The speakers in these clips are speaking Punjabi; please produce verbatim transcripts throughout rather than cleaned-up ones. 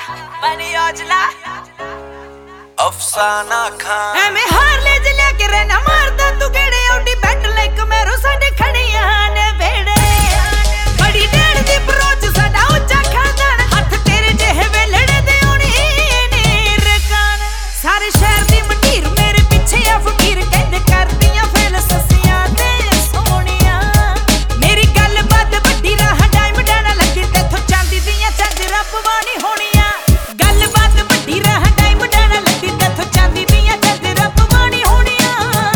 बनी औजला अफसाना खान ਐਵੇਂ ਹਾਰ ਲੈ ਜਲਿਆ ਕੇ ਰਹਿਣਾ ਮਾਰਦਾ ਤੂੰ ਕਿਹੜੇ ਆਉਡੀ ਬੈਠ ਲਾਈਕ ਮੈਰੋ ਸਾਡੇ ਖੜੀਆਂ ਨੇ ਵੇੜੇ ਬੜੀ ਡੇੜ ਦੀ ਬਰੋਚ ਸਾਡਾ ਉੱਚਾ ਖਾਨਦਾਨ ਹੱਥ ਤੇਰੇ ਜਿਹੇ ਵੇਲੜੇ ਦੇ ਆਉਣੀ ਨੇ ਰਕਾਨ ਸਾਰੇ ਸ਼ਹਿਰ ਦੀ ਮਟੀਰ ਮੇਰੇ ਪਿੱਛੇ ਆ ਫਕੀਰ ਕਹਿੰਦੇ ਕਰਦੀਆਂ ਫੇਲ ਸੱਸੀਆਂ ਤੇ ਸੋਹਣੀਆਂ ਮੇਰੀ ਗੱਲ ਬਾਤ ਵੱਡੀ ਰਾਹ ਡਾਇਮੰਡਾਂ ਨਾਲ ਲੱਗੀ ਤੇਥੋਂ ਚਾਂਦੀ ਦੀਆਂ ਝਾਂਜਰਾਂ ਪਵਾਣੀ ਹੋਣੀਆਂ ਗੱਲ ਬਾਤ ਵੱਡੀ ਰਾਹ ਡਾਇਮੰਡਾਂ ਨਾਲ ਲੱਗੀ ਤੇਥੋਂ ਚਾਂਦੀ ਦੀਆਂ ਝਾਂਜਰਾਂ ਪਵਾਣੀ ਹੋਣੀਆਂ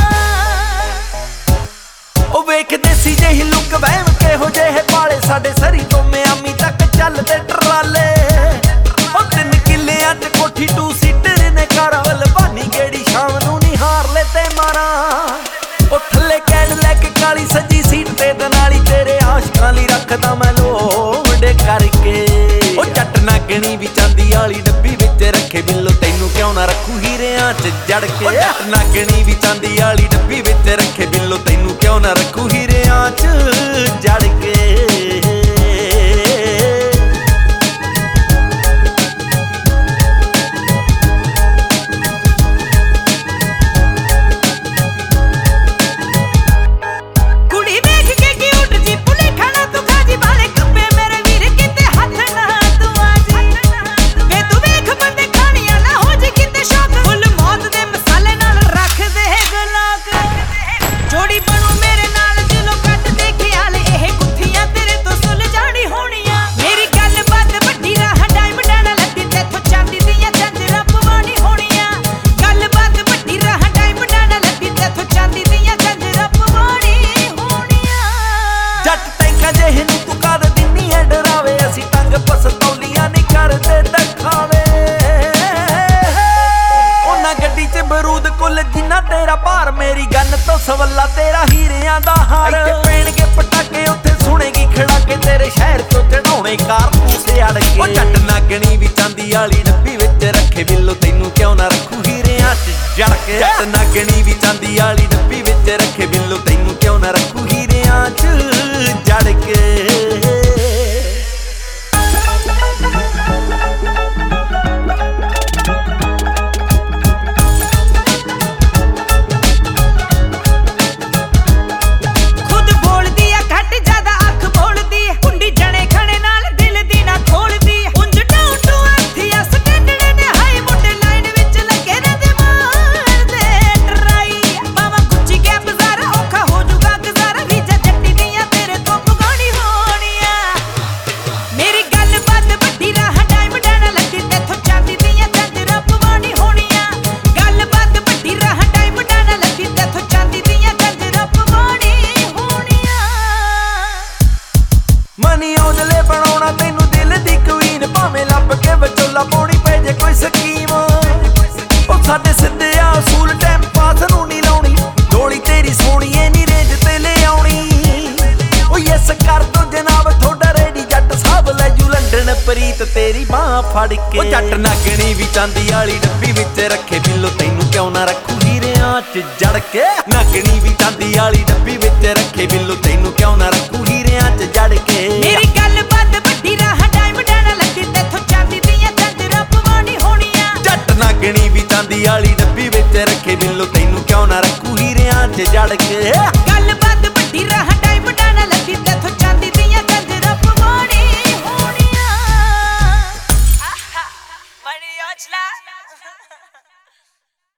ਉਹ ਵੇਖਦੇ ਸੀ ਜਿਹੀ ਲੁੱਕ ਵਹਿਮ ਕਿਹੋ ਜਿਹੇ ਪਾਲੇ ਸਾਡੇ ਸਰੀ ਤੋਂ ਮਿਆਮੀ ਤੱਕ ਚੱਲਦੇ ਟਰਾਲੇ ਉਹ ਤਿੰਨ ਕਿੱਲਿਆਂ 'ਚ ਕੋਠੀ ਟੂ ਸੀਟਰ ਨੇ ਕਾਰਵਲ ਬਾਨੀ ਗੇੜੀ ਸ਼ਾਮ ਨੂੰ ਨਹੀਂ ਹਾਰ ਲੈ ਤੇ ਮਾਰਾਂ ਉਹ ਥੱਲੇ ਕੈਡ ਲੈ ਕੇ ਕਾਲੀ ਸੱਜੀ ਸੀਟ ਤੇ ਦਨਾਲੀ ਤੇਰੇ ਆਸ਼ਕਾਂ ਲਈ ਰੱਖਦਾ ਮੈਂ ਲੋੜ ਕਰਕੇ ਉਹ ਜੱਟ ਨਾਗਣੀ ਵੀ ਚਾਂਦੀ ਵਾਲੀ ਡੱਬੀ ਵਿੱਚ ਰੱਖੇ ਬਿੱਲੋ ਤੈਨੂੰ ਕਿਉਂ ਨਾ ਰੱਖੂ ਹੀਰਿਆਂ 'ਚ ਜੜ ਕੇ ਜੱਟ ਨਾਗਣੀ ਵੀ ਚਾਂਦੀ ਵਾਲੀ ਡੱਬੀ ਵਿੱਚ ਰੱਖੇ ਬਿੱਲੋ ਤੈਨੂੰ ਕਿਉਂ ਨਾ ਰੱਖੂ ਹੀਰਿਆਂ 'ਚ ਜੜ ਕੇ ਜਿੰਨਾ ਤੇਰਾ ਭਾਰ ਮੇਰੀ ਗੰਨ ਤੋਂ ਸਵੱਲਾ ਤੇਰਾ ਹੀਰਿਆਂ ਦਾ ਹਾਰ ਇੱਥੇ ਪੈਣਗੇ ਪਟਾਕੇ ਉੱਥੇ ਸੁਣੇਗੀ ਖੜਾ ਕੇ ਤੇਰੇ ਸ਼ਹਿਰ ਤੋਂ ਚੜਾਉਣੇ ਕਾਰ ਤੂੰ ਸਿਆੜ ਕੇ ਉਹ ਜੱਟ ਨਾਗਣੀ ਵੀ ਚਾਂਦੀ ਵਾਲੀ ਡੱਬੀ ਵਿੱਚ ਰੱਖੇ ਬਿੱਲੋ ਤੈਨੂੰ ਕਿਉਂ ਨਾ ਰੱਖੂ ਹੀਰਿਆਂ 'ਚ ਜੜ ਕੇ ਜੱਟ ਨਾਗਣੀ ਵੀ ਚਾਂਦੀ ਵਾਲੀ ਡੱਬੀ ਵਿੱਚ ਰੱਖੇ ਬਿੱਲੋ ਤੈਨੂੰ ਕਿਉਂ ਨਾ ਰੱਖੂ ਹੀਰਿਆਂ 'ਚ ਜੜ ਕੇ ਮਨੀ ਔਜਲੇ ਬਣਾਉਣਾ ਤੈਨੂੰ ਦਿਲ ਦੀ ਕੁਈਨ ਭਾਵੇਂ ਲੱਭ ਕੇ ਵਿਚੋਲਾ ਪਾਉਣੀ ਪੈ ਜੇ ਕੋਈ ਸਕੀਮ ਉਹ ਸਾਡੇ ਸਿੱਧੇ ਆ ਅਸੂਲ ਟਾਈਮ ਪਾਸ ਨੂੰ ਨਹੀਂ ਲਾਉਣੀ ਗੋਲੀ ਤੇਰੀ ਸੋਹਣੀਏ ਨੀ ਰੇਂਜ ਤੇ ਲੈ ਆਉਣੀ ਉਹ ਯੈਸ ਕਰ ਦੋ ਜਨਾਬ ਤੁਹਾਡਾ ਰੈਡੀ ਜੱਟ ਸਾਹਿਬ ਲੈ ਜੂ ਲੰਡਨ ਪ੍ਰੀਤ ਤੇਰੀ ਬਾਹ ਫੜ ਕੇ ਉਹ ਜੱਟ ਨਾਗਣੀ ਵੀ ਚਾਂਦੀ ਵਾਲੀ ਡੱਬੀ ਵਿੱਚ ਰੱਖੇ ਬਿੱਲੋ ਤੈਨੂੰ ਕਿਉਂ ਨਾ ਰੱਖੂ ਹੀਰਿਆਂ 'ਚ ਜੜ ਕੇ ਨਾਗਣੀ ਵੀ ਚਾਂਦੀ ਵਾਲੀ ਡੱਬੀ ਵਿੱਚ ਰੱਖੇ ਬਿੱਲੋ ਤੈਨੂੰ ਕਿਉਂ ਨਾ ਰੱਖੂ ਹੀਰਿਆਂ 'ਚ ਜੜ ਕੇ ਮੇਰੀ ਗੱਲ ਬਾਤ ਵੱਡੀ ਰਾਹ ਡਾਇਮੰਡਾਂ ਨਾਲ ਲੱਗੀ ਤੇਥੋਂ ਚਾਂਦੀ ਦੀਆਂ ਝਾਂਜਰਾਂ ਪਵਾਣੀ ਹੋਣੀਆਂ ਜੱਟ ਨਾਗਣੀ ਵੀ ਚਾਂਦੀ ਵਾਲੀ ਡੱਬੀ ਵਿੱਚ ਰੱਖੇ ਬਿੱਲੋ ਤੈਨੂੰ ਕਿਉਂ ਨਾ ਰੱਖੂ ਹੀਰਿਆਂ 'ਚ ਜੜ ਕੇ ਗੱਲ ਬਾਤ ਵੱਡੀ ਰਾਹ ਡਾਇਮੰਡਾਂ ਨਾਲ ਲੱਗੀ ਤੇਥੋਂ ਚਾਂਦੀ ਦੀਆਂ ਝਾਂਜਰਾਂ ਪਵਾਣੀ ਹੋਣੀਆਂ ਬਣੀ ਔਜਲਾ